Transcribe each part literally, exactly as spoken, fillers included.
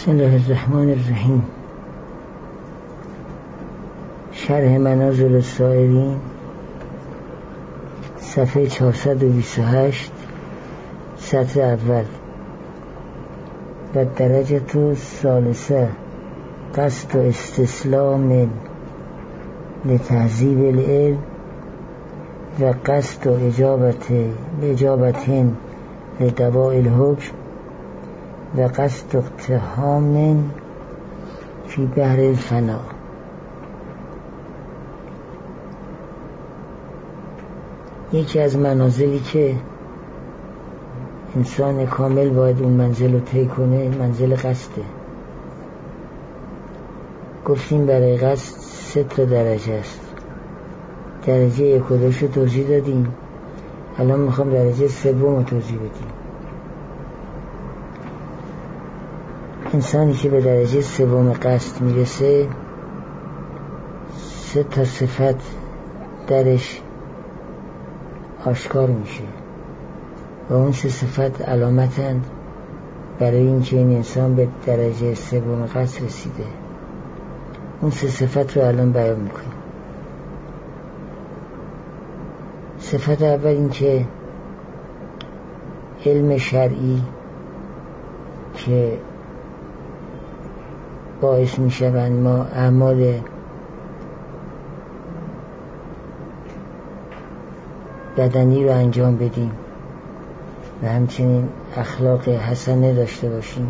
بسم الله الرحمن الرحیم. شرح منازل السائرین، صفحه چهارصد و بیست و هشت، سطر اول. و درجه تو ثالثه قصد و استسلام لتهذیب العلم و قصد و اجابت اجابتین لدواء الحکم و قصد اقتحام فی بحر الفنا. یکی از منازلی که انسان کامل باید اون منزل رو طی کنه منزل قصده. گفتیم برای قصد سه تا درجه است. درجه یک و دوش رو توضیح دادیم، الان میخوام درجه سوم رو توضیح بدیم. انسانی که به درجه سوم قصد میرسه سه تا صفت درش آشکار میشه و اون سه صفت علامتند برای اینکه این انسان به درجه سوم قصد رسیده. اون سه صفت رو الان بیان میکنیم. صفت اول این که علم شرعی که باعث میشوند ما اعمال بدنی رو انجام بدیم و همچنین اخلاق حسنه داشته باشیم،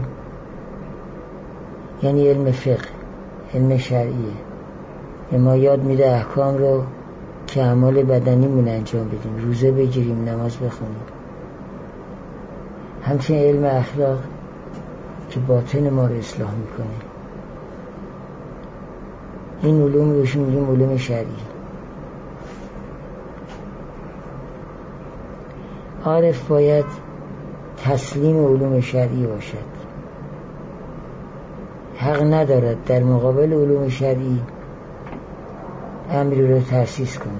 یعنی علم فقه، علم شرعیه. ما یاد میده احکام رو که اعمال بدنی مون انجام بدیم، روزه بگیریم، نماز بخونیم. همچنین علم اخلاق که باطن ما رو اصلاح میکنه. این علوم روش میگیم علوم شرعی. عارف باید تسلیم علوم شرعی باشد. حق ندارد در مقابل علوم شرعی امری رو تأسیس کنه.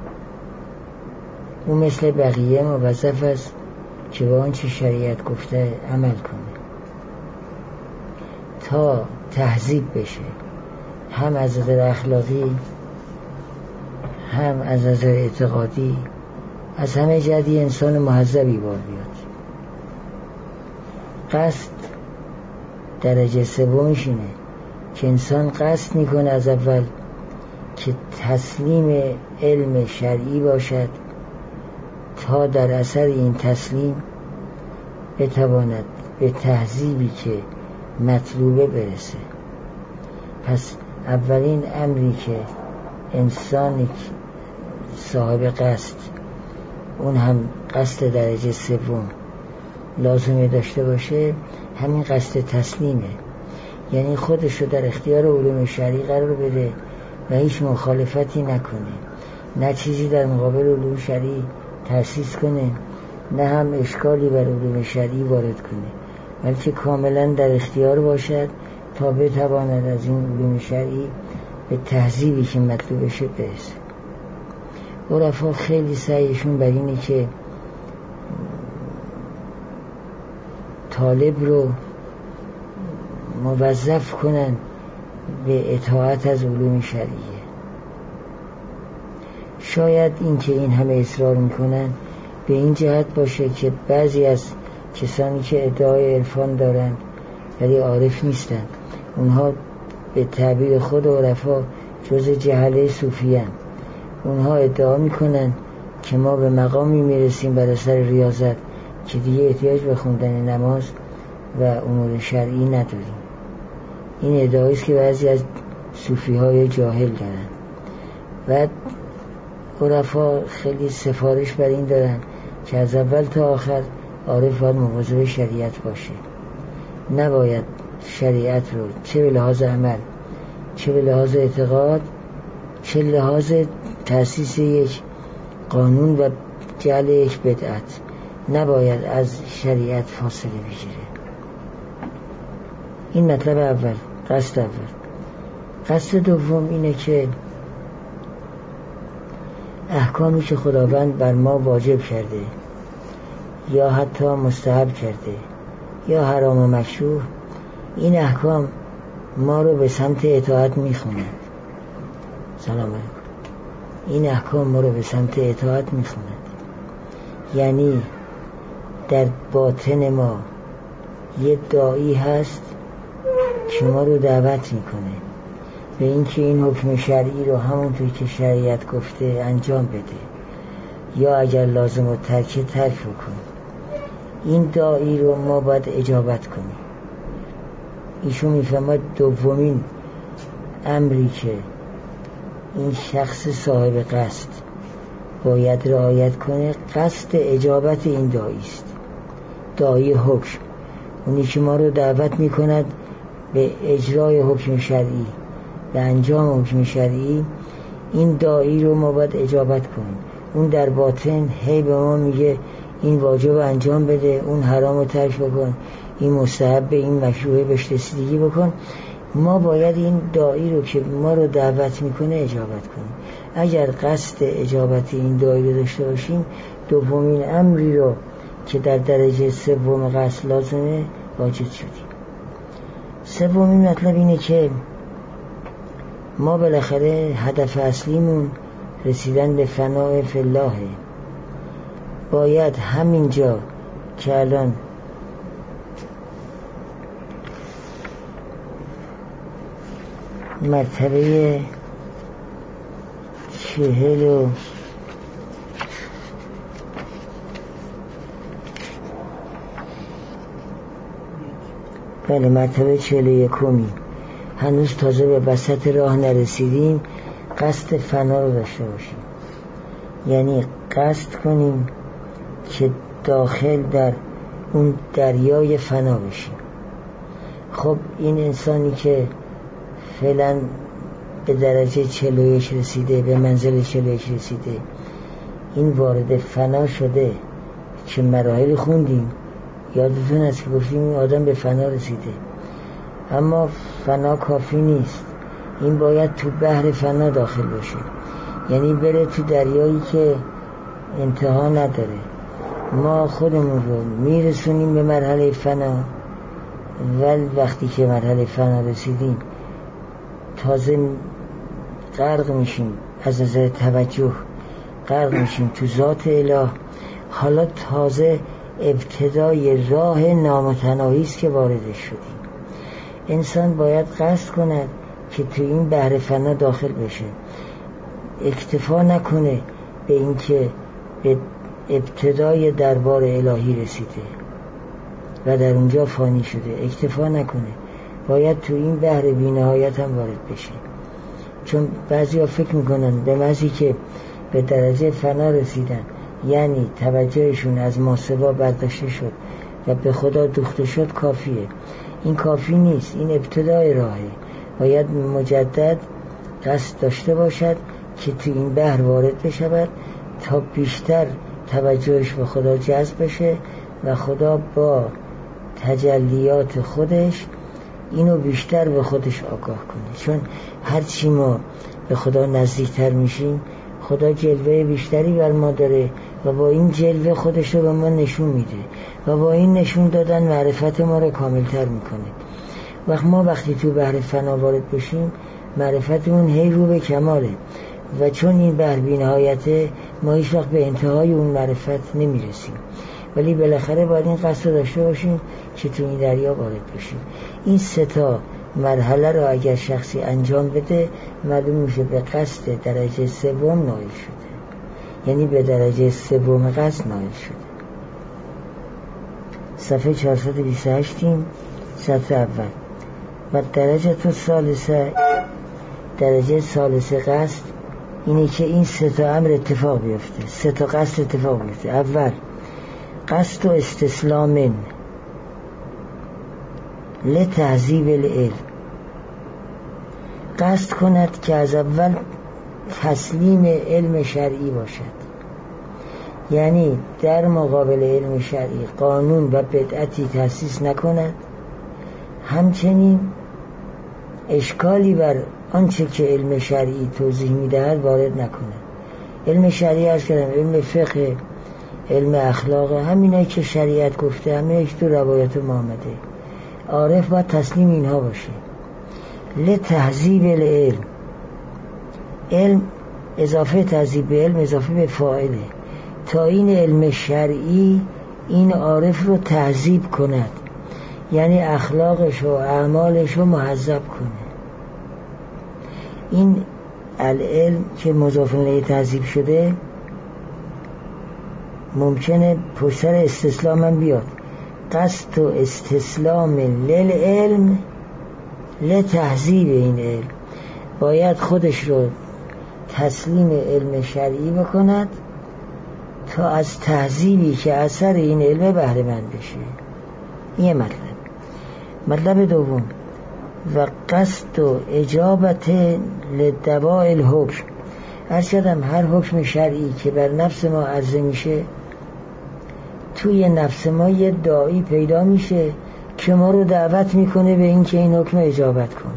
او مثل بقیه موظف است که با آنچه شریعت گفته عمل کنه تا تهذیب بشه، هم از نظر اخلاقی هم از نظر اعتقادی، از همه جهتی انسان مهذبی بار بیاد. قصد درجه سومش اینه که انسان قصد میکنه از اول که تسلیم علم شرعی باشد تا در اثر این تسلیم بتواند به تهذیبی که مطلوبه برسه. پس اولین امری که انسانی صاحب قصد، اون هم قصد درجه سوم، لازمه داشته باشه همین قصد تسلیمه، یعنی خودشو در اختیار علوم شرعی قرار بده و هیچ مخالفتی نکنه، نه چیزی در مقابل علوم شرعی تأسیس کنه، نه هم اشکالی بر علوم شرعی وارد کنه، بلکه کاملا در اختیار باشد تا بتواند از این علوم شرعی به تهذیبی که مطلوبشه برسه. عرفا خیلی سعیشون بر اینه که طالب رو موظف کنن به اطاعت از علوم شرعیه. شاید این که این همه اصرار میکنن به این جهت باشه که بعضی از کسانی که ادعای عرفان دارن ولی عارف نیستن، اونها به تعبیر خود عرفا جز جهله صوفیان. اونها ادعا میکنن که ما به مقامی میرسیم بر اثر ریاضت که دیگه احتیاج به خوندن نماز و امور شرعی نداریم. این ادعایی است که بعضی از صوفی های جاهل دارن. و عرفا خیلی سفارش بر این دارن که از اول تا آخر عارف باید مواظب شریعت باشه. نباید شریعت رو چه به لحاظ عمل، چه به لحاظ اعتقاد، چه لحاظ تأسیس یک قانون و جعل یک بدعت، نباید از شریعت فاصله بگیره. این مطلب اول، قصد اول. قصد دوم اینه که احکامی که خداوند بر ما واجب کرده یا حتی مستحب کرده یا حرام و مکروه این احکام ما رو به سمت اطاعت میخوند. سلام علیکم. این احکام ما رو به سمت اطاعت میخوند، یعنی در باطن ما یه داعی هست که ما رو دعوت میکنه به اینکه این حکم شرعی رو همونطور که شریعت گفته انجام بده، یا اگر لازم و ترکه ترک بکن. این داعی رو ما باید اجابت کنیم. ایشون میفهمد دومین امری که این شخص صاحب قصد باید رعایت کنه قصد اجابت این داعی است. داعی حکم، اونی که ما رو دعوت میکند به اجرای حکم شرعی، به انجام حکم شرعی. این داعی رو ما باید اجابت کنیم. اون در باطن هی به ما میگه این واجب انجام بده، اون حرام رو ترک بکن، این مستحب، این مشروع بهش رسیدگی بکن. ما باید این داعی رو که ما رو دعوت میکنه اجابت کنیم. اگر قصد اجابت این داعی رو داشته باشیم، دومین امری رو که در درجه سوم قصد لازمه واجد شدیم. سومین مطلب اینه که ما بالاخره هدف اصلیمون رسیدن به فناء فی الله. باید همینجا که الان مرتبه چهل و بله مرتبه چهل و یکمی، هنوز تازه به وسط راه نرسیدیم، قصد فنا رو داشته باشیم. یعنی قصد کنیم که داخل در اون دریای فنا بشیم. خب این انسانی که فعلا به درجه چهل و یک رسیده، به منزل چهل و یک رسیده، این وارد فنا شده که مراحل خوندیم، یادتون هست که گفتیم این آدم به فنا رسیده. اما فنا کافی نیست، این باید تو بحر فنا داخل بشه، یعنی بره تو دریایی که انتها نداره. ما خودمون رو میرسونیم به مرحله فنا، ولی وقتی که مرحله فنا رسیدیم تازه غرق میشیم، از نظر توجه غرق میشیم تو ذات اله. حالا تازه ابتدای راه نامتناهی است که وارد شدیم. انسان باید قصد کند که تو این بحر فنا داخل بشه، اکتفا نکنه به اینکه به ابتدای دربار الهی رسیده و در اونجا فانی شده، اکتفا نکنه، باید تو این بحر بی‌نهایت هم وارد بشه. چون بعضی ها فکر میکنن به محضی که به درجه فنا رسیدن یعنی توجهشون از ماسوا برداشته شد و به خدا دوخته شد کافیه. این کافی نیست، این ابتدای راهه. باید مجدد قصد داشته باشد که تو این بحر وارد بشود تا بیشتر توجهش به خدا جذب بشه و خدا با تجلیات خودش اینو بیشتر به خودش آگاه کنه. چون هرچی ما به خدا نزدیکتر میشیم، خدا جلوه بیشتری بر ما داره و با این جلوه خودش رو به ما نشون میده و با این نشون دادن معرفت ما رو کاملتر میکنه. وقت ما وقتی تو بحر فنا وارد بشیم، معرفتمون هی رو به کماله و چون این بحر بی‌نهایته، ما هیچ وقت به انتهای اون معرفت نمیرسیم. ولی بالاخره باید این قصد رو داشته باشیم که تو این دریا وارد بشیم. این سه تا مرحله رو اگر شخصی انجام بده، معلوم میشه به قصد درجه سوم نائل شده، یعنی به درجه سوم قصد نائل شده. صفحه چهارصد و بیست و هشت سطر اول. و درجه تو ثالثه، درجه ثالثه قصد اینه که این سه تا امر اتفاق بیفته، سه تا قصد اتفاق بیفته. اول قصد و استسلام لتهذیب العلم، قصد کند که از اول تسلیم علم شرعی باشد، یعنی در مقابل علم شرعی قانون و بدعتی تأسیس نکند، همچنین اشکالی بر آنچه که علم شرعی توضیح میدهد وارد نکند. علم شرعی از کردم علم فقه، علم اخلاق، همینایی که شریعت گفته، همینایش تو روایت ما آمده. عارف باید تسلیم اینها باشه. لتهذیب العلم، علم اضافه تهذیب به علم اضافه به فاعله، تا این علم شرعی این عارف رو تهذیب کند، یعنی اخلاقش و اعمالش رو مهذب کنه. این العلم که مضاف الیه تهذیب شده ممکنه پشت سر استسلام هم بیاد. قصد و استسلام للعلم لتهذیب این علم، باید خودش رو تسلیم علم شرعی بکند تا از تهذیبی که اثر این علم بهره مند بشه. این مطلب. مطلب دوم، و قصد و اجابت لدواء الحکم. عرض کردم هر حکم شرعی که بر نفس ما عرضه میشه، توی نفس ما یه داعی پیدا میشه که ما رو دعوت میکنه به این که این حکم اجابت کن.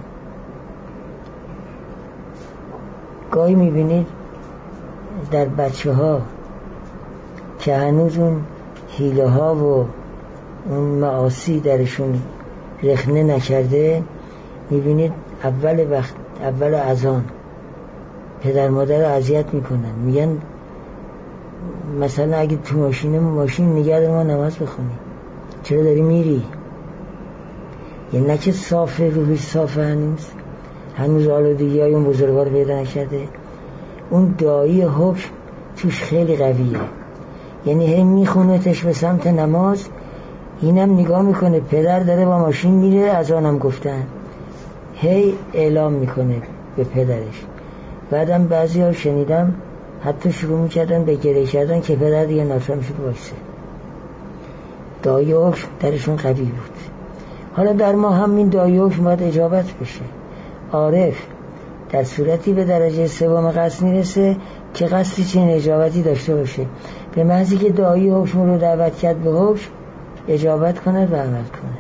گاهی میبینید در بچه ها که هنوز اون حیله ها و اون معاصی درشون رخنه نکرده، میبینید اول وقت اول اذان پدر مادر رو اذیت میکنن، میگن مثلا اگه تو ماشین ماشین نگه دار ما نماز بخونی، چرا داری میری؟ یعنی نه که صافه، روحی صافه، هنوز هنوز آلودگی های اون بزرگوار پیدا نکرده. اون داعی حکم توش خیلی قویه، یعنی هی میخونتش به سمت نماز، اینم نگاه میکنه پدر داره با ماشین میره، از آنم گفتن، هی اعلام میکنه به پدرش. بعدم بعضی ها شنیدم حتی شروع میکردن به گریه کردن که پدر دیگه ناچار میشه بایسته. داعی حکم درشون قوی بود. حالا در ما همین داعی حکم باید اجابت بشه. عارف در صورتی به درجه سوم قصد میرسه که قصدی چنین اجابتی داشته باشه، به محضی که داعی حکم رو دعوت کرد به حکم اجابت کند و عمل کند.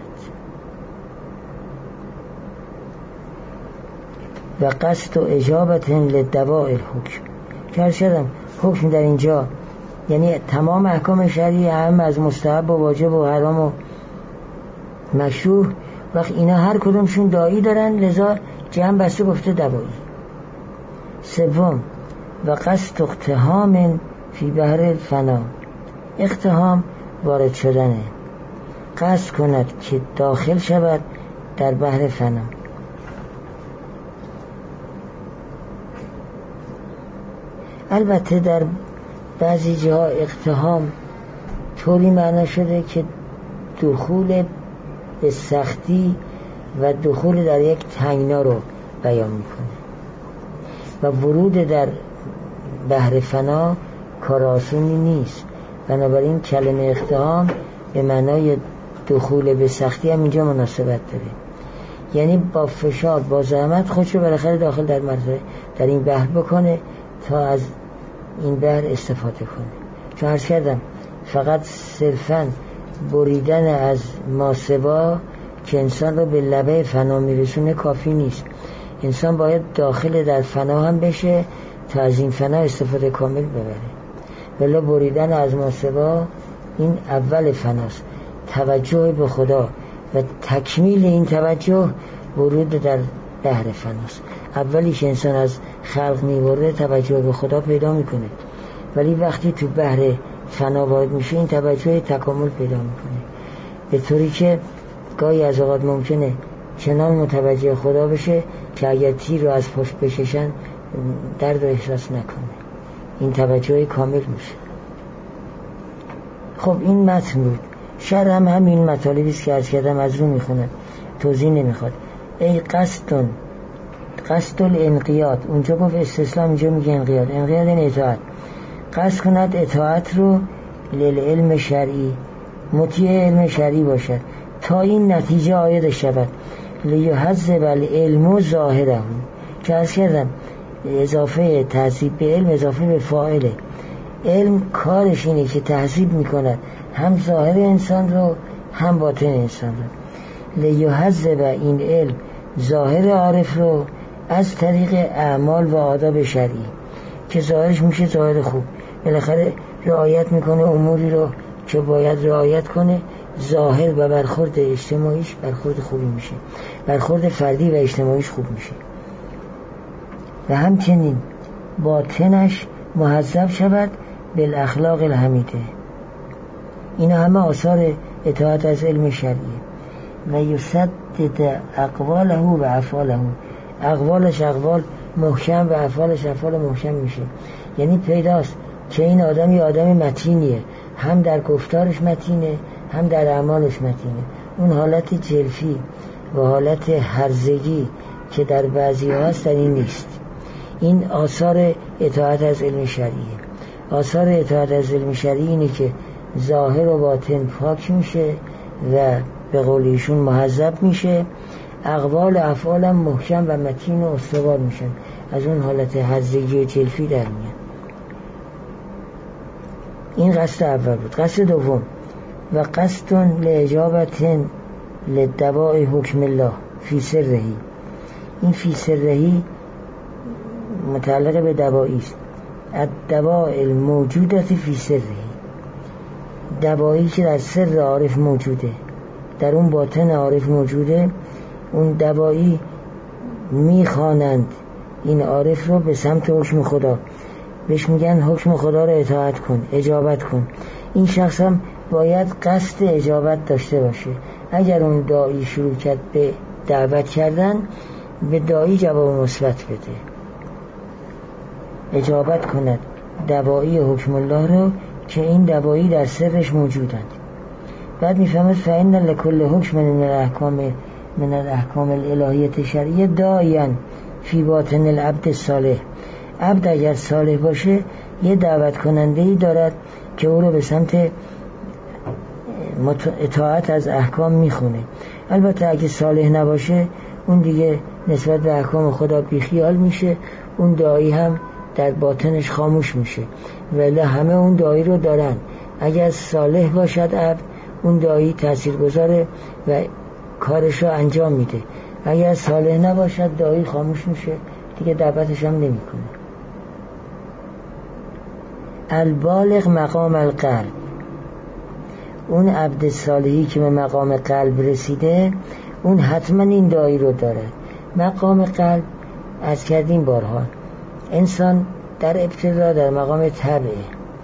و قصد و اجابت لدواء الحکم، که شدم حکم در اینجا یعنی تمام احکام شرعی، هم از مستحب و واجب و حرام و مشروع، وقت اینا هر کدومشون داعی دارن، لذا جمع بسته گفته دوایی. سوم، و قصد اقتحام فی بحر فنا، اقتحام وارد شدنه، قصد کند که داخل شود در بحر فنا. البته در بعضی جاها اقتحام طوری معنا شده که دخول به سختی و دخول در یک تنگنا رو بیان میکنه و ورود در بحر فنا کار آسونی نیست. بنابراین کلمه اقتحام به معنای دخول به سختی هم اینجا مناسبت داره، یعنی با فشار با زحمت خودشو بالاخره داخل در مرزه در این بحر بکنه تا از این بحر استفاده کنه. چون عرض کردم فقط صرفاً بریدن از ماسبا که انسان رو به لبه فنا میرسونه کافی نیست. انسان باید داخل در فنا هم بشه تا از این فنا استفاده کامل ببره. ولی بریدن از ماسبا این اول فناست. توجه به خدا و تکمیل این توجه ورود در بحر فناست. اولی که انسان از خلق میبره توجه به خدا پیدا میکنه، ولی وقتی تو بحر فنا وارد میشه این توجه تکامل پیدا میکنه، به طوری که گاهی از اوقات ممکنه چنان متوجه خدا بشه که اگر تیر رو از پشت بکشن درد رو احساس نکنه. این توجه کامل میشه. خب این متن بود. شرح هم همین مطالبی است که عرض کردم، از رو میخونم، توضیح نمیخواد. ای قصدون قصد الانقیاد، اونجا گفت استسلام، اینجا میگه انقیاد. انقیاد این اطاعت، قصد کند اطاعت رو للعلم شرعی، مطیع علم شرعی باشد تا این نتیجه عاید شود. لیحذب العلم ظاهره، که عرض کردم اضافه تهذیب به علم اضافه به فاعله. علم کارش اینه که تهذیب میکند هم ظاهر انسان رو هم باطن انسان رو. لیحذب این علم ظاهر عارف رو از طریق اعمال و آداب شرعی، که ظاهرش میشه ظاهر خوب، بالاخره رعایت میکنه اموری رو که باید رعایت کنه، ظاهر و برخورد اجتماعیش برخورد خوبی میشه، برخورد فردی و اجتماعیش خوب میشه و همچنین باطنش مهذب شود بالاخلاق الحمیده. اینا همه آثار اطاعت از علم شرعی. و یسدد اقواله و افعاله، اقوالش اقوال محکم و افعالش افعال محکم میشه. یعنی پیداست که این آدم یه آدم متینیه، هم در گفتارش متینه هم در اعمالش متینه. اون حالت جلفی و حالت هرزگی که در بعضی ها هست در این نیست. این آثار اطاعت از علم شرعیه. آثار اطاعت از علم شرعی اینه که ظاهر و باطن پاک میشه و به قول ایشون مهذب میشه، اقوال و افعال هم محکم و متین و استوار میشن، از اون حالت هرزگی و جلفی در میان. این قصد اول بود. قصد دوم و قصد لاجابت لدواء حکم الله فی سرهی. این فی سرهی متعلق به دوایی است. الدواء الموجودة فی سرهی، دوایی که در سر عارف موجوده، در اون باطن عارف موجوده. اون دوایی میخوانند این عارف رو به سمت حکم خدا، بهش میگن حکم خدا رو اطاعت کن، اجابت کن. این شخص هم باید قصد اجابت داشته باشه. اگر اون داعی شروع کرد به دعوت کردن، به داعی جواب مثبت بده، اجابت کند دوایی حکم الله رو که این دوایی در سرش موجودند. بعد میفهمد فإن لكل حکم من الاحکام من الاحکام الالهیه شرعیه داعیا فی باطن العبد الصالح. عبد اگر صالح باشه یه دعوت کننده‌ای دارد که او رو به سمت اطاعت از احکام میخونه. البته اگه صالح نباشه اون دیگه نسبت به احکام خدا بیخیال میشه، اون داعی هم در باطنش خاموش میشه. ولی همه اون داعی رو دارن. اگر صالح باشد عبد، اون داعی تاثیرگذاره و کارش رو انجام میده. اگر صالح نباشد داعی خاموش میشه، دیگه دعوتش هم نمیکنه. البالغ مقام القلب، اون عبد صالحی که به مقام قلب رسیده، اون حتما این داعی رو داره. مقام قلب از کردیم بارها، انسان در ابتدا در مقام طبعه،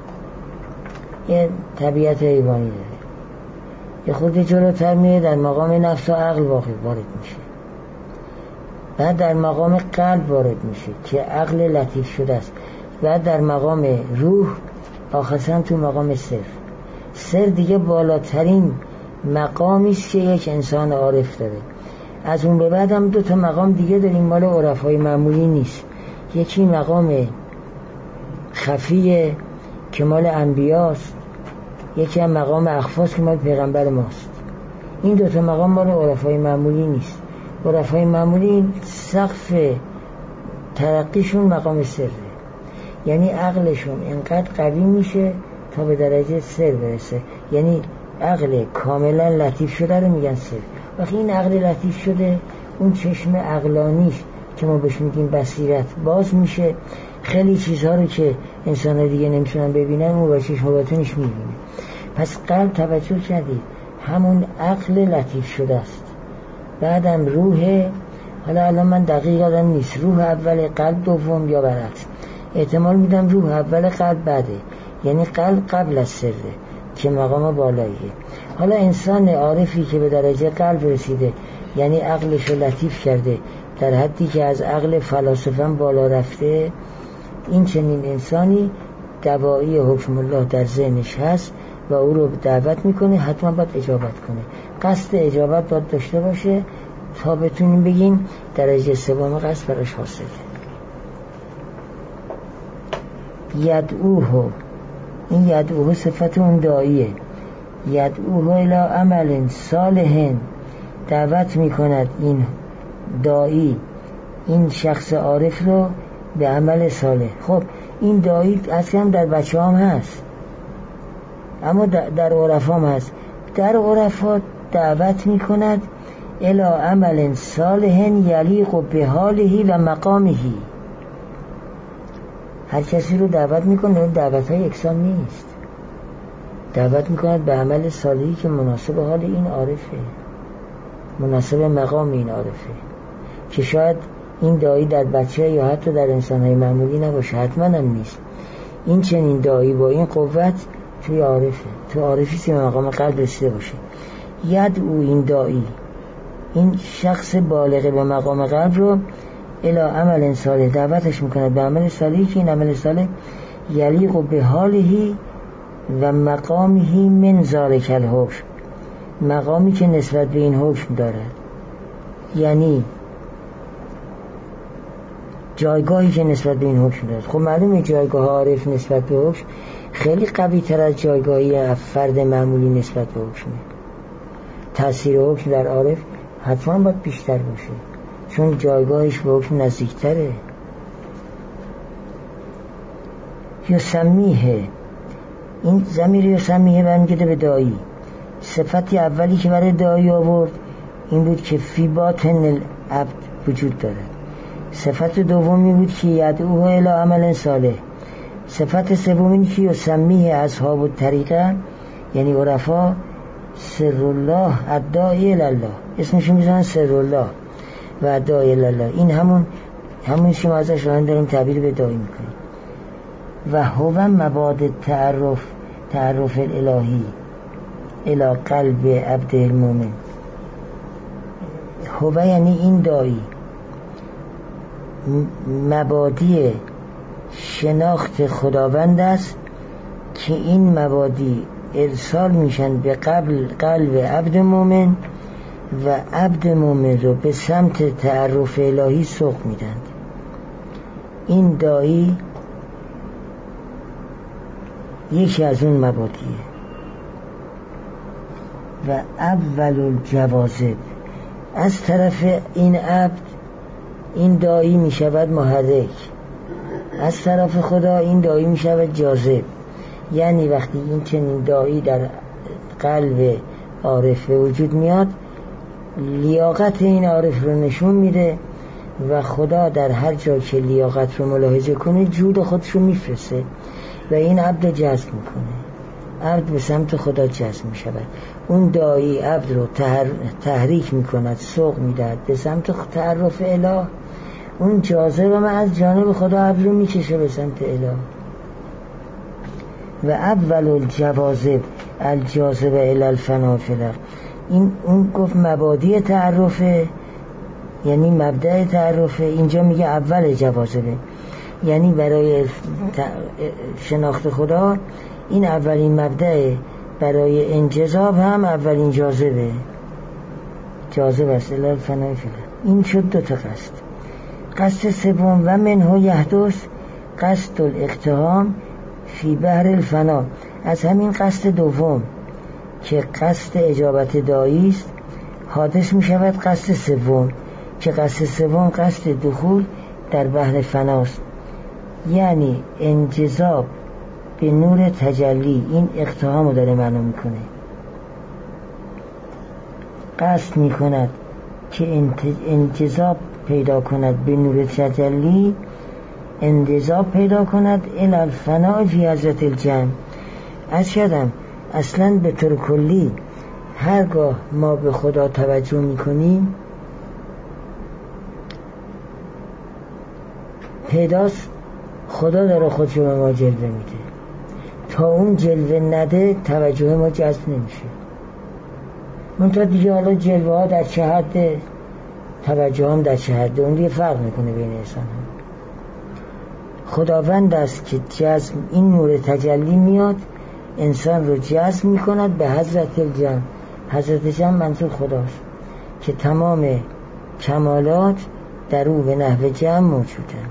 یه طبیعت حیوانی داره، یه خود جلوتر میره در مقام نفس و عقل واقع وارد میشه، بعد در مقام قلب وارد میشه که عقل لطیف شده است، بعد در مقام روح، آخرسن تو مقام سر. سر دیگه بالاترین مقامی است که یک انسان عارف داره. از اون به بعد هم دو تا مقام دیگه داریم، مال عرفای معمولی نیست. یکی مقام خفیه که مال انبیاست، یکی هم مقام اخفاست که مال پیغمبر ماست. این دو تا مقام مال عرفای معمولی نیست. عرفای معمولی سقف ترقیشون مقام سره، یعنی عقلشون اینقدر قوی میشه تا به درجه سر برسه. یعنی عقل کاملا لطیف شده رو میگن سر. وقتی این عقل لطیف شده، اون چشم عقلانیش که ما بهش میگیم بصیرت باز میشه، خیلی چیزها رو که انسان دیگه نمیتونن ببینن اون با چشم باطنش میبینه. پس قلب توجه کردید همون عقل لطیف شده است. بعدم روح، حالا الان من دقیق یادم نیست روح اول قلب دوم یا برعکس، احتمال میدم روح اول قلب بعده، یعنی قلب قبل از سره که مقام بالاییه. حالا انسان عارفی که به درجه قلب رسیده، یعنی عقلش رو لطیف کرده در حدی که از عقل فلاسفه بالا رفته، این چنین انسانی دوایی حکم الله در ذهنش هست و او رو دعوت میکنه، حتما باید اجابت کنه. قصد اجابت باید داشته باشه تا بتونیم بگیم درجه سوم قصد براش حاصله. یدعوه، این یدعوه صفت اون داعیه. یدعوه الی عمل صالح، دعوت میکند این داعی این شخص عارف رو به عمل صالح. خب این داعی اصلا در بچه هم هست، اما در عرف هم هست. در عرفات دعوت میکند الی عمل صالح یلیق به حاله و مقامه. هر کسی رو دعوت میکنه، دعوت های یکسان نیست. دعوت میکند به عمل صالحی که مناسب حال این عارفه، مناسب مقام این عارفه، که شاید این داعی در بچه یا حتی در انسانهای معمولی نباشه، حتما هم نیست. این چنین داعی با این قوت توی عارفه، تو عارفی که مقام قلب رسیده باشه. ید او این داعی، این شخص بالغ به مقام قلب رو الی عمل صالح دعوتش میکنه به عمل صالحی که این عمل صالح یلیق به حالهی و مقامهی من ذالک الحکم، مقامی که نسبت به این حکم دارد، یعنی جایگاهی که نسبت به این حکم دارد. خب معلومه جایگاه عارف نسبت به حکم خیلی قوی تر از جایگاهی فرد معمولی نسبت به حکمه. تأثیر حکم در عارف حتما باید بیشتر باشه، چون جایگاهش به حکم نزدیکتره. یسمیه، این ضمیر یسمیه برمیگرده به داعی. صفتی اولی که برای داعی آورد این بود که فی باطن العبد وجود دارد. صفت دومی بود که یدعوه الی عمل صالح. صفت سومی که یسمیه اصحاب الطریقه، یعنی عرفا، سر الله الداعی الی الله، اسمشون میذارن سر الله و الداعی الی الله. این همون همون که ما ازش داریم تعبیر به داعی میکنیم. و هو مبادئ تعرف تعرف الالهی الی قلب عبد المؤمن. هو یعنی این داعی مبادی شناخت خداوند است که این مبادی ارسال میشن به قبل قلب عبد مومن و عبد مومن رو به سمت تعرف الهی سوق میدن. این داعی یکی از اون مبادیه. و اول الجوازب، از طرف این عبد این داعی می شود محرک، از طرف خدا این داعی می شود جاذب. یعنی وقتی این چنین داعی در قلب عارف به وجود میاد، لیاقت این عارف رو نشون میده و خدا در هر جا که لیاقت رو ملاحظه کنه جود خودش رو میفرسته و این عبد رو جذب میکنه. عبد به سمت خدا جذب میشود. اون داعی عبد رو تحر... تحریک میکند، سوق میدهد به سمت تعرف اله. اون جاذب هم از جانب خدا عبد رو میکشه به سمت اله. و اول الجوازب الجاذب الی الفنا فی الارض، این اون گفت مبادی تعرفه، یعنی مبدأ تعرفه. اینجا میگه اول جوازبه، یعنی برای شناخت خدا این اولین مبدأ، برای انجذاب هم اولین جاذبه، جاذب است الی الفنا فی الارض. این شد دو تا قصد. قصد سوم و منه یحدث قصد الاقتحام فی بحر الفنا، از همین قصد دوم که قصد اجابت داعی است حادث می شود قصد سوم که قصد سوم قصد دخول در بحر فناست، یعنی انجذاب به نور تجلی. این اقتحام رو داره معنا میکنه. قصد می کند که انجذاب پیدا کند به نور تجلی، انجذاب پیدا کند الی الفنا فی حضرت الجمع. از شدم اصلا به طور کلی هرگاه ما به خدا توجه میکنیم پیداست خدا داره خودشو به ما جلوه میده. تا اون جلوه نده توجه ما جذب نمیشه. منتها دیگه حالا جلوه ها در چه حده، توجه هم در چه حده، اون دیگه فرق میکنه بین انسان هم. خداوند است که جذب این نور تجلی میاد انسان رو جذب میکند به حضرت الجمع. حضرت جمع منظور خداست که تمام کمالات در او به نحو جمع موجودند.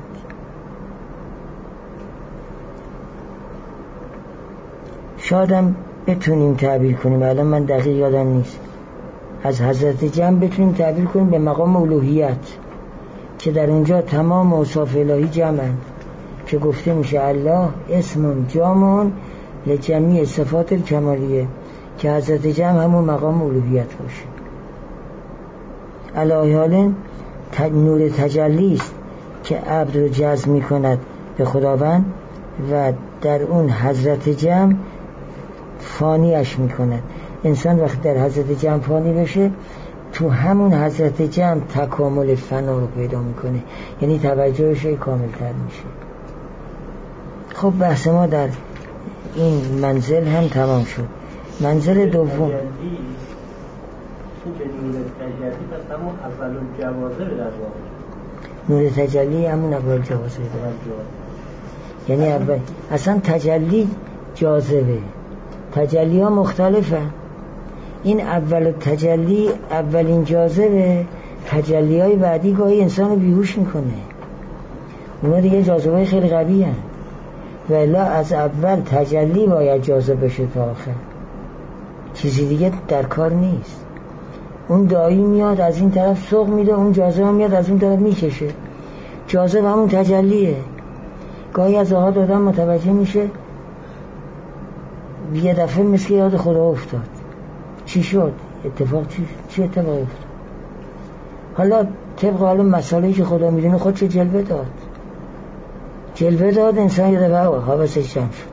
شادم بتونیم تعبیر کنیم، الان من دقیق یادم نیست، از حضرت جمع بتونیم تعبیر کنیم به مقام الوهیت که در اونجا تمام اوصاف الهی جمعند، که گفته میشه الله اسم جامع لجمیع صفات الکمالیه، که حضرت جمع همون مقام الوهیت باشه. علی حال نور تجلی است که عبد رو جذب میکند به خداوند و در اون حضرت جمع فانیش میکنن. انسان وقتی در حضرت جمع فانی بشه، تو همون حضرت جمع تکامل فنا رو پیدا میکنه، یعنی توجهش کامل تر میشه. خب بحث ما در این منزل هم تمام شد. منزل دوم این به نور تجلی، پس همون اول جوازه به در واقع نور تجلی همون اول جوازه به، یعنی اول اصلا تجلی جاذبه، تجلی ها مختلفه. این اول تجلی اولین جاذبه، تجلی های بعدی گاهی انسان رو بیهوش میکنه، اونا دیگه جاذبه خیلی قوی هست. و الا از اول تجلی باید جاذب بشه تا آخر، چیزی دیگه در کار نیست. اون دایی میاد از این طرف سوق میده، اون جاذبه میاد از اون طرف میکشه. جاذب همون تجلیه. گاهی از اوقات آدم متوجه میشه یه دفعه مثل یاد خدا افتاد. چی شد؟ اتفاق چی چی اتفاق افتاد؟ حالا طبق حالا مسائلی که خدا میدونه خودش جلوه داد. جلوه داد، انسان یه دفعه حواسش جمع شد.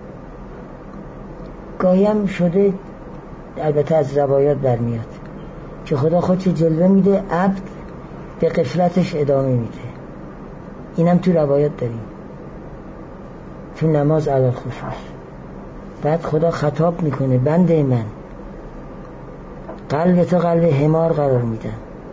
گاهی هم شده، البته از روایات برمیاد که خدا خودش جلوه میده، عبد به غفلتش ادامه میده. اینم تو روایات داریم، تو نماز علی خصوص. بعد خدا خطاب میکنه بنده من، قلب تو قلب حمار قرار میدم،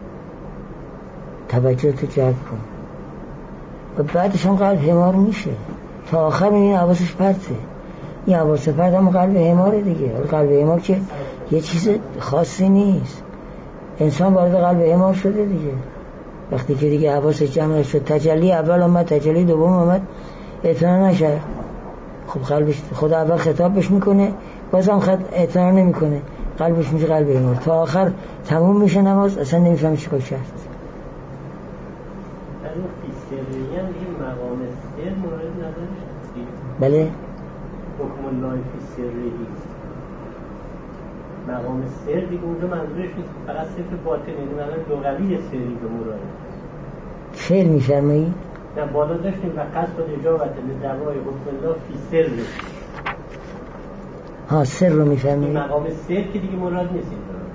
توجه تو جلب کن. و بعدش هم قلب حمار میشه تا آخر این حواسش پرته. این حواس پرت هم قلب حماره دیگه. قلب حمار که یه چیز خاصی نیست، انسان وارد قلب حمار شده دیگه. وقتی که دیگه حواسش جمع شد، تجلی اول اومد، تجلی دوم اومد، اعتنا نشه. خب قلبش خدا اول خطابش میکنه، بازم خط اعتنا نمیکنه، قلبش میشه قلب حمار. تا آخر تموم میشه نماز، اصلا نمیفهمی چیکار کرد. سریعاً این مقام سر مورد نداشت. بله. حکم الله فی سری، مقام سر دیگه اونجا منظورش نیست، فقط صرف باطن، یعنی مثلا لغوی سری به مراد. فعل می‌فرمایید؟ نه بالا داشتیم و قصد و اجابت لدعوای حکم الله فی سر. ها سر رو می‌فرمایید؟ مقام سر که دیگه مراد نیست.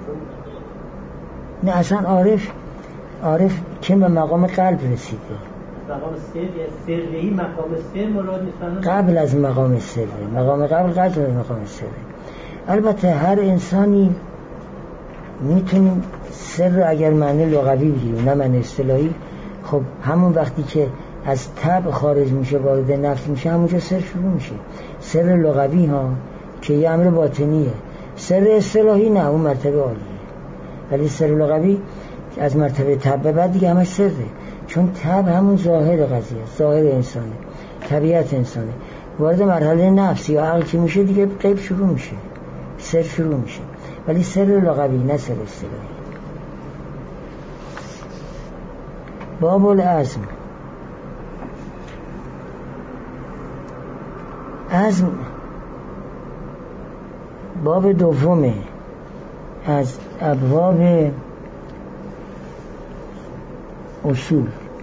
نه اصلا عارف عارف که به مقام قلب رسیده. مقام سر یا سری، مقام سر مراد نیست. قبل از مقام سر، مقام قبل قبل از مقام سر. البته هر انسانی میتونیم سر رو اگر معنی لغوی بگیریم نه معنی اصطلاحی، خب همون وقتی که از طبع خارج میشه وارد نفس میشه، همونجا سر شروع میشه. سر لغوی ها که یه امر باطنیه، سر اصطلاحی نه، اون مرتبه عالیه. ولی سر لغوی از مرتبه طبع بعد دیگه همش سره، چون طبع همون ظاهر قضیه، ظاهر انسانه، طبیعت انسانه. وارد مرحله نفس یا عقل که میشه دیگه غیب شروع میشه، سر شروع میشه. ولی سر لغوی نه سر اصطلاحی. باب العزم. عزم باب دومه از ابواب اصول.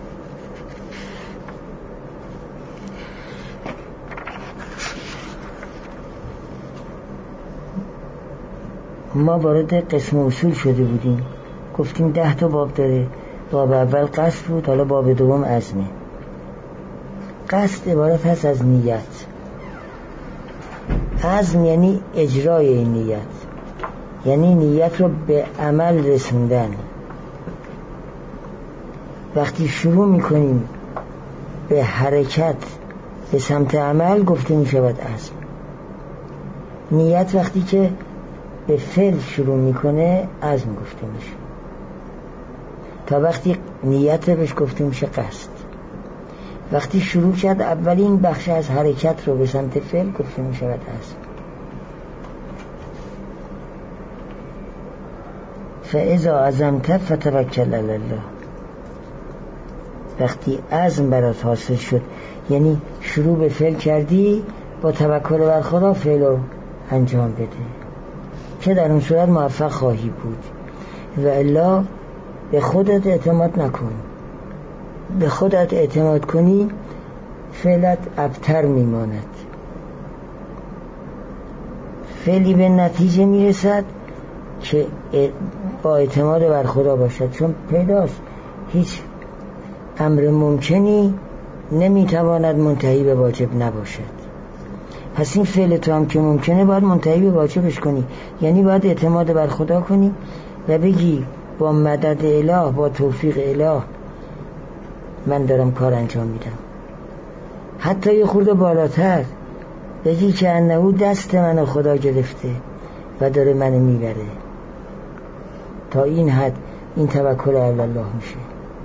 ما وارد قسم اصول شده بودیم، گفتیم ده تا باب داره. باب اول قصد بود، حالا باب دوم عزمه. قصد عبارت هست از نیت. عزم یعنی اجرای این نیت، یعنی نیت رو به عمل رسوندن. وقتی شروع میکنیم به حرکت به سمت عمل گفته میشود عزم. نیت وقتی که به فعل شروع میکنه عزم گفته میشه. تا وقتی نیت بهش گفته میشه قصد. وقتی شروع کرد اولین بخش از حرکت رو به سمت فعل گفته میشود عزم. فاذا عزمت فتوکل علی الله. وقتی عزم برات حاصل شد، یعنی شروع به فعل کردی، با توکل بر خدا فعل رو انجام بده که در اون صورت موفق خواهی بود. و الا به خودت اعتماد نکن. به خودت اعتماد کنی فعلت ابتر میماند. فعلی به نتیجه میرسد که با اعتماد بر خدا باشد، چون پیداست هیچ امر ممکنی نمیتواند منتهی به واجب نباشد. پس این فعل تو هم که ممکنه باید منتهی به واجبش کنی، یعنی باید اعتماد بر خدا کنی و بگی با مدد اله، با توفیق اله من دارم کار انجام میدم. حتی یه خورده بالاتر بگی که انهو دست منو خدا گرفته و داره منو میبره. تا این حد این توکل علی الله میشه.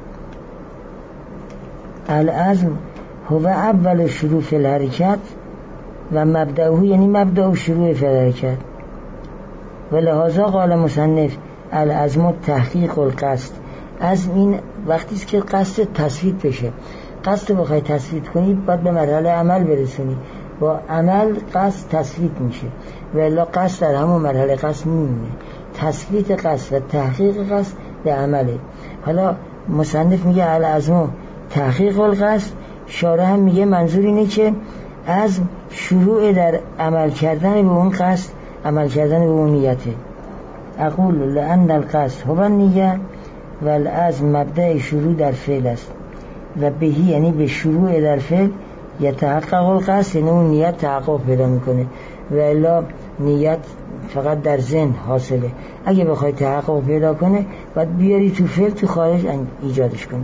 العزم هو اول شروع فی الحرکت و مبدأه، یعنی مبدأ شروع فی الحرکت. و لحاظا قال مصنف العزم تحقیق القصد. عزم این وقتی است که قصد تثبیت بشه. قصد بخوای تثبیت کنی باید به مرحله عمل برسونی، با عمل قصد تثبیت میشه و الا قصد در همون مرحله قصد میمونه. تثبیت قصد و تحقیق قصد به عمله. حالا مصنف میگه العزم تحقیق القصد، شارح هم میگه منظور اینه که عزم شروع در عمل کردن به اون قصد، عمل کردن به اون نیته. اقول لأن القصد هو النیه و العزم مبدأ شروع در فعل است و بهی یعنی به شروع در فعل یتحقق القصد، یعنی اون نیت تحقق پیدا میکنه و الا نیت فقط در ذهن حاصله. اگه بخوای تحقق پیدا کنه باید بیاری تو فعل، تو خارج ایجادش کنی.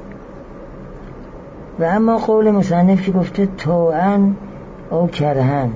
و اما قول مصنف که گفته طوعاً او کرهن،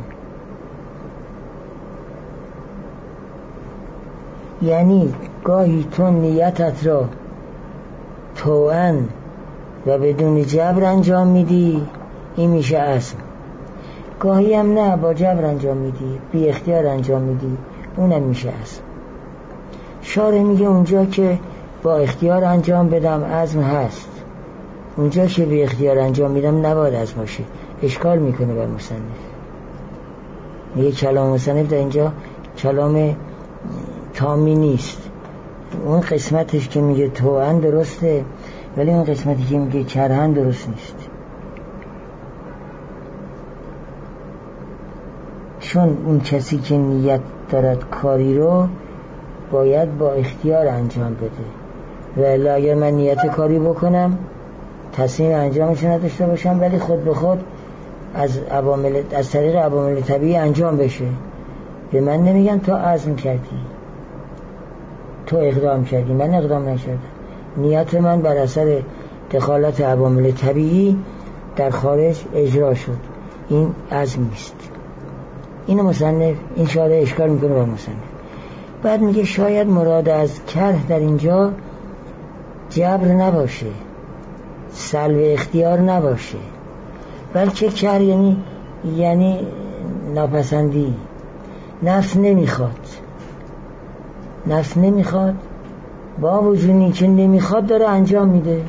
یعنی گاهی تو نیتت را طوعاً و بدون جبر انجام میدی، این میشه عزم. گاهی هم نه، با جبر انجام میدی، بی اختیار انجام میدی، اونم میشه عزم. شارح میگه اونجا که با اختیار انجام بدم عزم هست، اونجا که بی اختیار انجام میدم نباید عزم باشه. اشکال میکنه بر مصنف. میگه کلام مصنف در اینجا کلام تامی نیست. اون قسمتش که میگه طوعاً درسته، ولی اون قسمتی که میگه کرهن درست نیست، چون اون کسی که نیت دارد کاری رو باید با اختیار انجام بده و الا اگر من نیت کاری بکنم تصمیم انجامش نداشته باشم ولی خود به خود از عوامل از طریق عوامل طبیعی انجام بشه، به من نمیگن تو عزم کردی، تو اقدام کردی، من اقدام نکردم. نیت من بر اثر دخالت عوامل طبیعی در خارج اجرا شد، این عزم نیست. این مصنف این شارح اشکال میکنه بر مصنف. بعد میگه شاید مراد از کره در اینجا جبر نباشه، سلب اختیار نباشه، بلکه کر یعنی یعنی ناپسندی. نفس نمیخواد، نفس نمیخواد، با وجودی که نمیخواد داره انجام میده.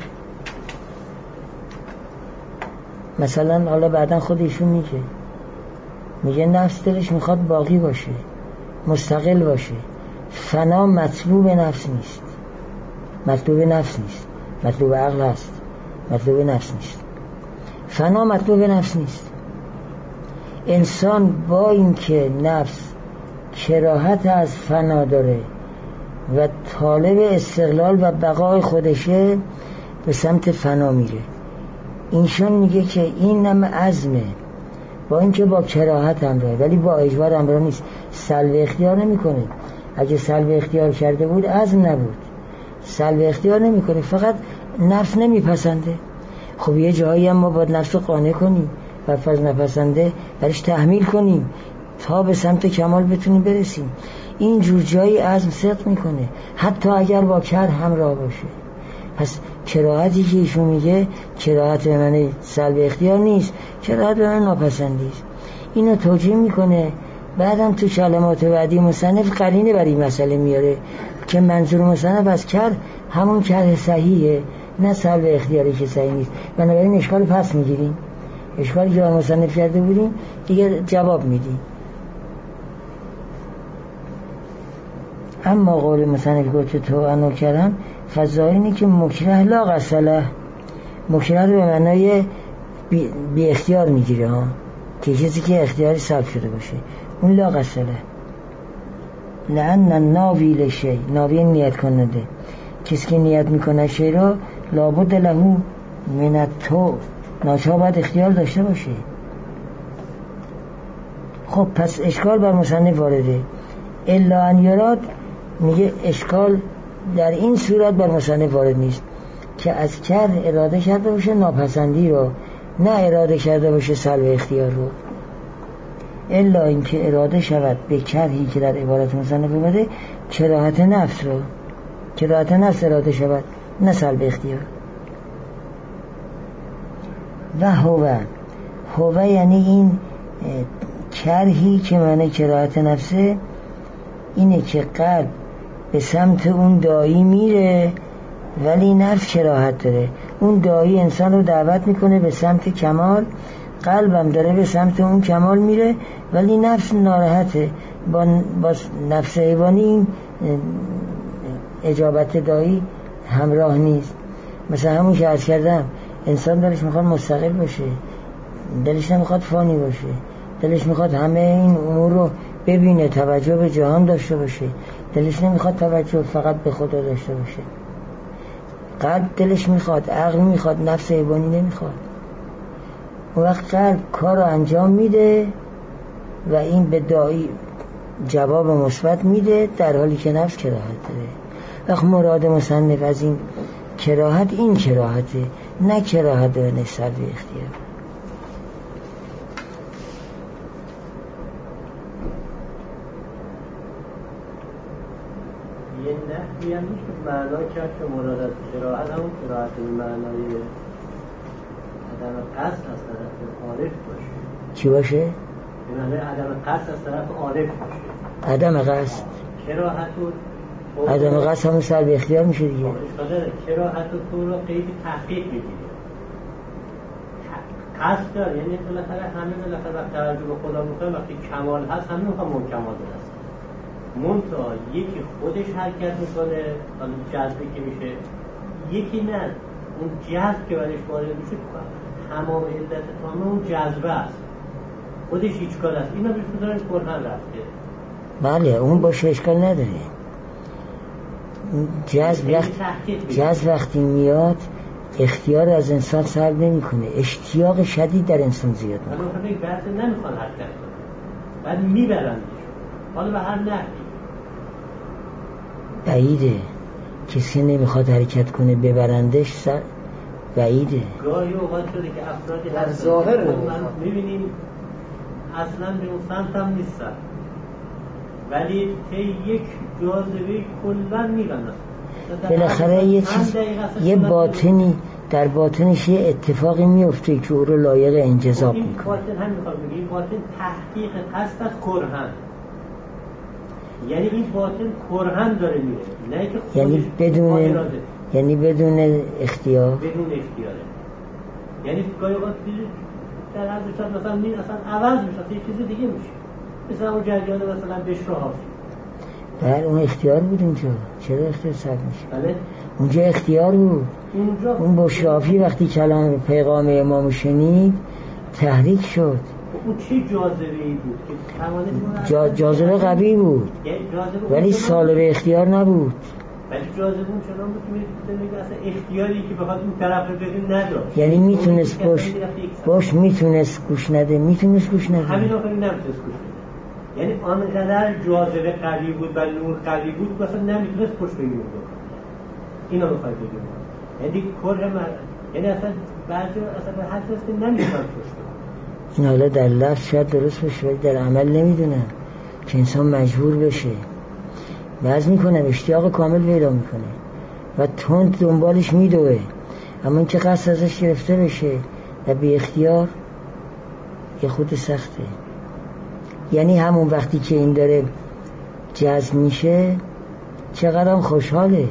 مثلا حالا بعدا خودشون میگه میگه نفس دلش میخواد باقی باشه، مستقل باشه. فنا مطلوب نفس نیست، مطلوب نفس نیست، مطلوب عقل هست، مطلوب نفس نیست. فنا مطلوب نفس نیست. انسان با اینکه نفس کراهت از فنا داره و طالب استقلال و بقای خودشه، به سمت فنا میره. اینشون میگه که این هم عزمه، با اینکه با کراهت همراه ولی با اجبار همراه نیست، سلب اختیار نمیکنه. اگه سلب اختیار کرده بود عزم نبود. سلب اختیار نمیکنه، فقط نفس نمیپسنده. خب یه جایی هم ما باید نفس رو قانع کنیم و فرض نپسنده برش تحمیل کنیم تا به سمت کمال بتونیم برسیم. این جور جایی عزم صدق میکنه حتی اگر با کر همراه باشه. پس کراهتی که ایشون میگه کراهت به معنی سلب اختیار نیست، کراهت به معنی ناپسندی است. اینو توجیه میکنه. بعدم تو کلمات بعدی مصنف قرینه برای مسئله میاره که منظور مصنف از کر همون کر صحیحه، نه سلب اختیاری که صحیح نیست. بنابراین اشکال پس میگیریم، اشکالی که مصنف کرده بودیم دیگه جواب میدیم. اما قول مصنف گفت تو انو کردن فضایی اینه که مکره لا قصله، مکره رو به معنای بی, بی اختیار میگیره ها، که چیزی که اختیاری سلب شده باشه، اون لا قصله. لأن الناوی لشی، ناوی نیت کننده، کسی که نیت میکنه شی را لابد لهو من التو، ناچار باید اختیار داشته باشه. خب پس اشکال بر مصنف وارده. الا ان یراد میگه اشکال در این صورت بر مصنف وارد نیست که از کر اراده کرده باشه ناپسندی رو، نه اراده کرده باشه سلب اختیار رو. الا اینکه اراده شود به کرهی که در عبارت مصنف اومده، کراهت نفس رو، کراهت نفس اراده شود، نه سلب اختیار. و هو هو یعنی این کرهی که معنی کراهت نفسه اینه که قلب به سمت اون دایی میره ولی نفس کراهت داره. اون دایی انسان رو دعوت میکنه به سمت کمال، قلبم داره به سمت اون کمال میره ولی نفس ناراحته. با, با نفس حیوانی این اجابت دایی همراه نیست. مثلا همون که عرض کردم، انسان دلش میخواد مستقل باشه، دلش نمیخواد فانی باشه، دلش میخواد همه این امور رو ببینه، توجه به جهان داشته باشه، دلش نمیخواد توجه فقط به خدا داشته باشه. قلب دلش میخواد، عقل میخواد، نفس حیوانی نمیخواد. اون وقت قلب کار رو انجام میده و این به دایی جواب مثبت میده، در حالی که نفس کراهت داره. وقت مراد مصنف از این کراهت این کراهته، نه کراهت و نسبت به اختیار. یه نحوی هم میشه معنا کرد که مراد از کراهت همون کراهت به معنای عدم قصد از طرف عارف باشه. چی باشه؟ به معنای عدم قصد از طرف عارف باشه. عدم قصد کراهت و عدم قصد همون سلب اختیار میشه دیگه. کراهت و تو رو قید تحقیق میگیره، قصد داره، یعنی بالاخره همه بالاخره وقت توجه به خدا میکنه، وقتی کمال هست همه میخوام اون کمال برسن. منتها یکی خودش حرکت میکنه، حالا جذبه که میشه، یکی نه، اون جذب که برش وارد میشه تمام علت تمام اون جذبه است، خودش هیچ کار است. اینا بهش میذارن قرآن رفته. بله اون باشه اشکال نداره. جذب وقت جذب وقتی میاد اختیار از انسان سلب نمیکنه، اشتیاق شدید در انسان زیاد میکنه. حالا یک بحث نمیخوان حرکت کنه، بعد میبرندش، حالا به هر نحوی. بعیده کسی نمیخواد حرکت کنه ببرندش، سر بعیده. گاهی اوقات شده که افرادی در ظاهر میبینیم اصلا به اون سمت هم نیستن، ولی طی یک جاذبه کلا میرن. بالاخره یه چیز، یه باطنی در باطنش یه اتفاقی میفته که او رو لایق انجذاب میکنه. این باطن هم میخواد بگه این باطن تحقیق قصد از کرهن، یعنی این باطن کرهن داره میره، نه که یعنی بدون یعنی بدون اختیار، بدون اختیاره. یعنی گاهی وقت در هر دوشت مثلا این اصلا عوض میشه، یه چیز دیگه میشه، مثلا اون جریان مثلا بشرهاف. بله اون اختیار بود اونجا، چرا اختیار سب میشه؟ بله اونجا اختیار بود. اونجا اون بشرافی وقتی کلام پیغام امام شنید تحریک شد. اون چه جاذبه‌ای بود که توانست جا جاذبه قوی بود ولی سالب اختیار نبود. ولی جاذبه اون چنان بود که میگه اصلا اختیاری که بخواد اون طرف رو بده نداشت. یعنی میتونست باش باش میتونست گوش نده، میتونست گوش نده. همین آخری نمیتونست گوش نده. یعنی آنقدر جاذبه قوی بود و نور قوی بود مثلا نمیتونست پشت به نور بکنه. اینو میخواد بگیم. یعنی کره من یعنی اصلا بعضی اصلا به حد است که نمیتونن پشت بکنه. این حالا در لفظ شاید درست باشه ولی در عمل نمیدونن که انسان مجبور بشه، بعض میکنه اشتیاق کامل پیدا میکنه و تند دنبالش میدوه، اما این که قصد ازش گرفته بشه و بی اختیار یه خود سخته. یعنی همون وقتی که این داره جذب میشه چقدر هم خوشحاله،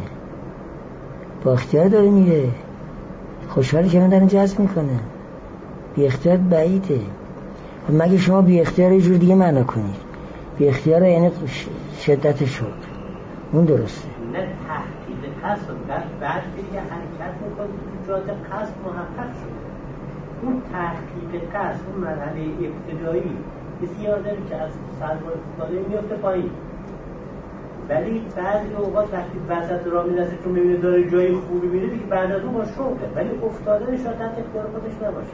با اختیار داره میره، خوشحالی که من دارم جذب میکنه، بی اختیار بعیده. مگه شما بی اختیار یه جور دیگه معنا کنید، بی اختیار یعنی شدت شد، اون درسته. نه تحقیق قصد بعد دیگه حرکت میکنه جاده قصد محقق شد. اون تحقیق قصد اون مرحله ابتدایی بسیار داره که از سرمایه گذاری میفته پایین. ولی بعضی اوقات وقتی وسط راه میرسه چون میبینه داره جای خوبی میره دیگه بعد از اون با شوقه، ولی افتادنش تحت اختیار خودش نباشه.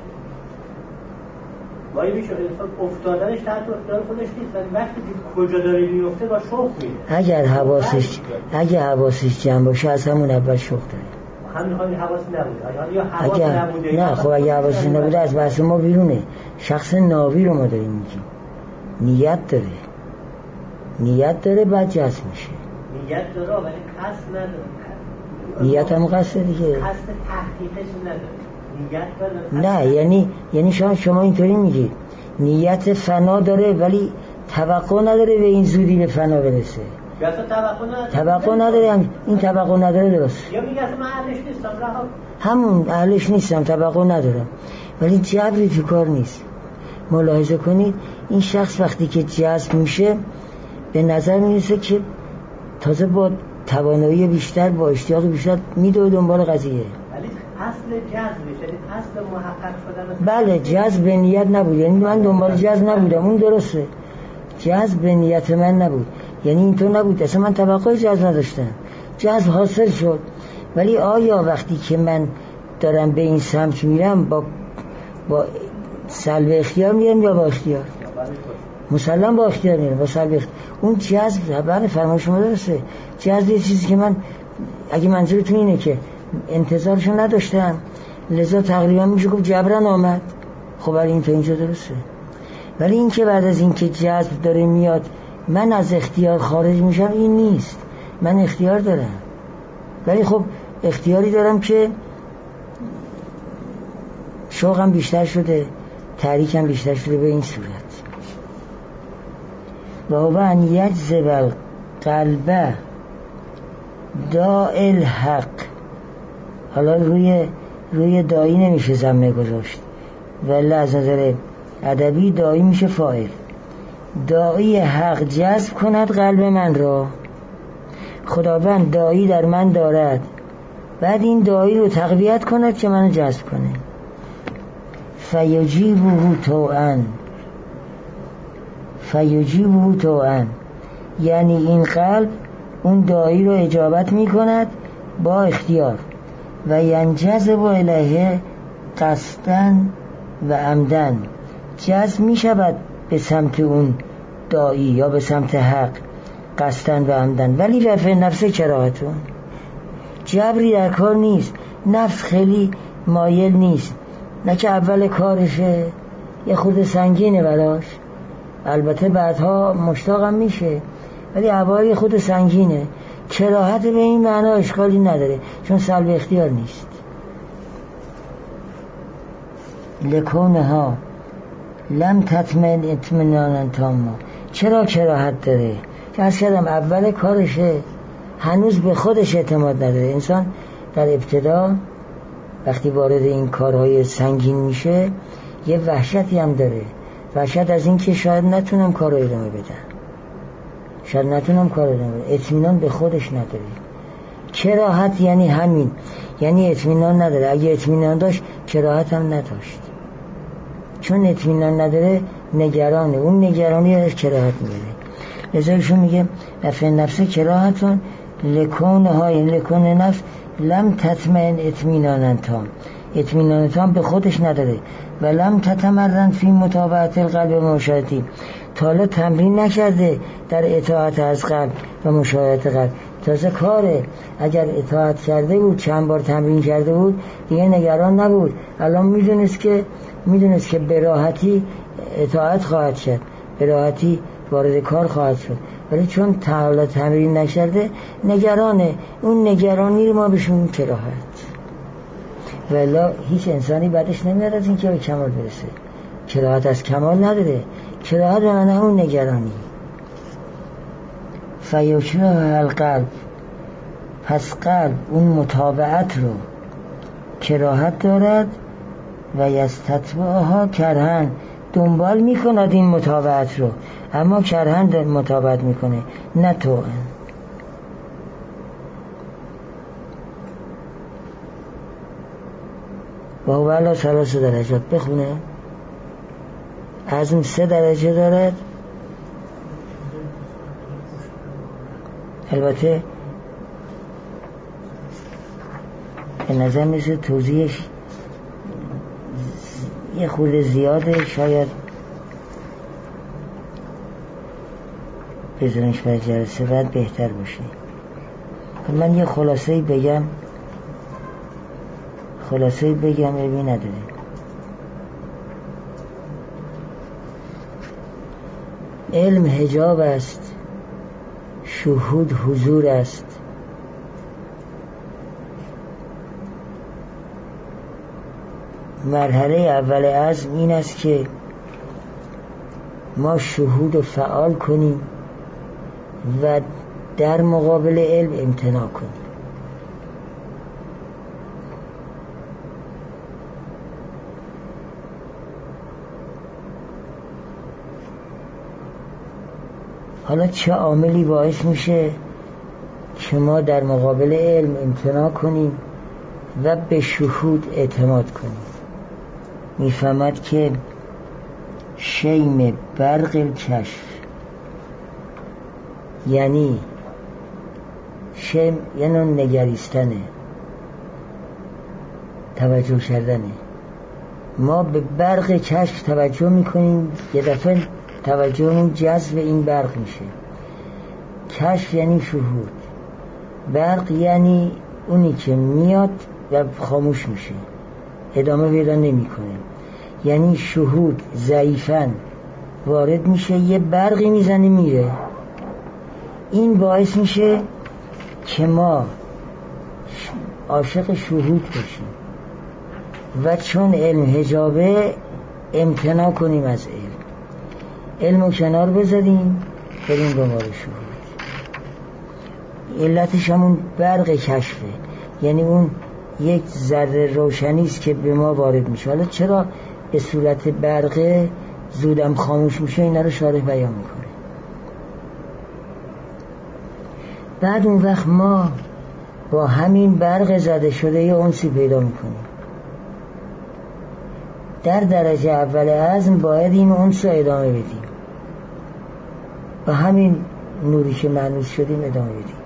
وای میشه افتادنش تحت اختیار خودش نیست، ولی وقتی کجا داره میفته با شوق میره. اگر حواسش اگر حواسش جمع باشه از همون اول شوق داره. همین همین حواس نبوده یا حواس اگر نبوده نه خب اگه حواس نبوده از بحث ما بیرونه. شخص ناوی رو ما داریم میگیم، نیت داره نیت داره بعد جذب میشه. نیت داره ولی قصد نداره. نیت هم قصد دیگه، قصد تحقیقش نداره. نیت داره نه یعنی یعنی شما شما اینطوری میگید نیت فنا داره ولی توقع نداره به این زودی به فنا برسه. یا اصلا توقع نداره. توقع نداره، این توقع نداره درست. یا میگه اصلا من اهلش نیستم رها. همون اهلش نیستم، توقع ندارم، ولی جبری تو کار نیست. ملاحظه کنید این شخص وقتی که جذب میشه به نظر میرسه که تازه با توانایی بیشتر با اشتیاق بیشتر میدوه دنبال قضیه. ولی اصل جذبش یعنی اصل محقق شدن بله جذب نیت نبود، یعنی من دنبال جذب نبودم، اون درسته. جذب نیت من نبود، یعنی اینطور نبود، اصلا من توقع جذب نداشتم، جذب حاصل شد. ولی آیا وقتی که من دارم به این سمت میرم با با سلب اختیار میرم یا با اختیار؟ مسلم با اختیار میرم، با سلب اختیار. اون جذب بله فرمان شما درسته، جذب یه چیزی که من اگه منظورتون اینه که انتظارشو نداشتم لذا تقریبا میشه گفت جبران آمد، خب ولی این تا اینجا درسته. ولی این که بعد از این که جذب داره میاد من از اختیار خارج میشم، این نیست. من اختیار دارم، ولی خب اختیاری دارم که شوقم بیشتر شده، تحریکم بیشتر شده به این صورت. و هو ان یجذب القلب داء الحق. حالا روی روی دایی نمیشه ضمه گذاشت، ولی از نظر ادبی دایی میشه فاعل. دایی حق جذب کند قلب من را. خداوند دایی در من دارد، بعد این دایی رو تقویت کند که منو جذب کنه. فیجیبه طوعا فیجیبه طوعا یعنی این قلب اون دایی رو اجابت میکند با اختیار. و ینجذب الیه قصدا و عمدن، جذب میشود به سمت اون دایی یا به سمت حق قصدا و عمدن. ولی رفع نفس کراهتون، جبری در کار نیست، نفس خیلی مایل نیست، نه که اول کارشه، یه خود سنگینه براش، البته بعدها مشتاقم میشه ولی اولی خود سنگینه. کراهت به این معنا اشکالی نداره چون سلب اختیار نیست. لکونها لم تطمئن اطمینانا تاما. چرا کراهت داره؟ چرا کردم اول کارشه، هنوز به خودش اعتماد نداره. انسان در ابتدا وقتی وارد این کارهای سنگین میشه یه وحشتی هم داره، وحشت از این که شاید نتونم کار رو ادامه بدم، شاید نتونم کار رو ادامه بدم. اطمینان به خودش نداره. کراهت یعنی همین، یعنی اطمینان نداره. اگه اطمینان داشت کراهت هم نداشت، چون اطمینان نداره نگرانه، اون نگرانی از کراهت میبره. لذایشون میگه رفع نفس کراهتون لکونه های لکونه نفس لم تطمئن اطمینان تام. اطمینان تام به خودش نداره. و لم تتمرن فی متابعت القلب و مشاهدتی، تا حالا تمرین نکرده در اطاعت از قلب و مشاهدت قلب. تازه کاره، اگر اطاعت کرده بود چند بار تمرین کرده بود دیگه نگران نبود، الان میدونست که میدونست که به راحتی اطاعت خواهد شد، به راحتی وارد کار خواهد شد. ولی چون تا حالا تمرین نکرده نگرانه. اون نگرانی رو ما بهشون کراهت. ولی هیچ انسانی بعدش نمیاد از این که به کمال برسه. کراهت از کمال نداره، کراهت به معنی اون نگرانی. فیکره القلب، پس قلب اون متابعت رو کراهت دارد. و یستتبعها کرهن، دنبال میکند این متابعت رو، اما کرهن متابعت میکنه نه تو. و هو علی ثلاث درجات. بخونه عزم سه درجه دارد. البته به نظر مثل توضیحش یه خورده زیاده، شاید بذارنش برای جلسه بعد بهتر باشه. من یه خلاصه‌ای بگم خلاصه‌ای بگم عیبی نداره. علم حجاب است، شهود حضور است. مرحله اول عزم این است که ما شهود فعال کنیم و در مقابل علم امتناع کنیم. حالا چه عاملی باعث میشه که ما در مقابل علم امتناع کنیم و به شهود اعتماد کنیم؟ میفهمد که شیم برق الکشف، یعنی شیم یعنی نگریستنه، توجه کردنه. ما به برق کشف توجه میکنیم، یه دفعه توجهمون جذب این برق میشه. کشف یعنی شهود، برق یعنی اونی که میاد و خاموش میشه، ادامه پیدا نمیکنه. یعنی شهود ضعیفاً وارد میشه، یه برقی میزنه میره. این باعث میشه که ما عاشق شهود باشیم و چون علم حجابه امتناع کنیم از علم، علمو کنار بذاریم، بریم دنبال شهود. علتش همون برق کشفه، یعنی اون یک ذره روشنیست که به ما وارد میشه. حالا چرا به صورت برقه زودم خاموش میشه، اینا رو شارح بیان میکنه. بعد اون وقت ما با همین برق زده شده یه انسی پیدا میکنیم. در درجه اول عزم باید این انس رو ادامه بدیم، با همین نوری که مانوس شدیم ادامه بدیم.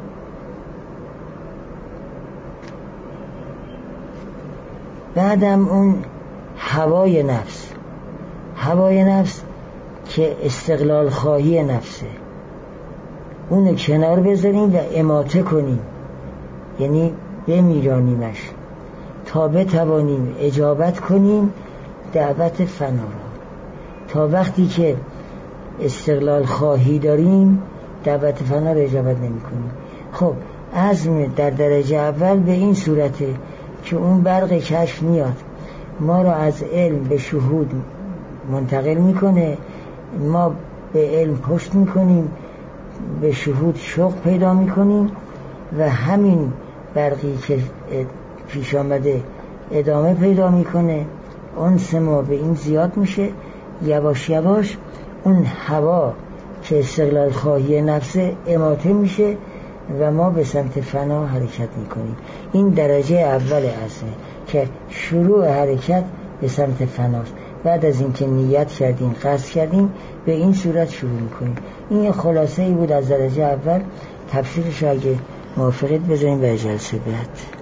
بعدم اون هوای نفس، هوای نفس که استقلال خواهی نفسه، اونو کنار بذاریم و اماته کنیم، یعنی بمیرانیمش تا بتوانیم اجابت کنیم دعوت فنا را. تا وقتی که استقلال خواهی داریم دعوت فنا را اجابت نمی کنیم. خب عزم در درجه اول به این صورته که اون برق کشف میاد، ما را از علم به شهود منتقل میکنه، ما به علم پشت میکنیم، به شهود شوق پیدا میکنیم و همین برقی که پیش آمده ادامه پیدا میکنه. انس ما به این زیاد میشه، یواش یواش اون هوا که استقلال خواهی نفسه اماته میشه و ما به سمت فنا حرکت میکنیم. این درجه اول عزمه که شروع حرکت به سمت فناست. بعد از اینکه نیت کردیم، قصد کردیم، به این صورت شروع میکنیم. این یه خلاصه ای بود از درجه اول. تفسیرش اگه موافقت بذاریم به جلسه بعد.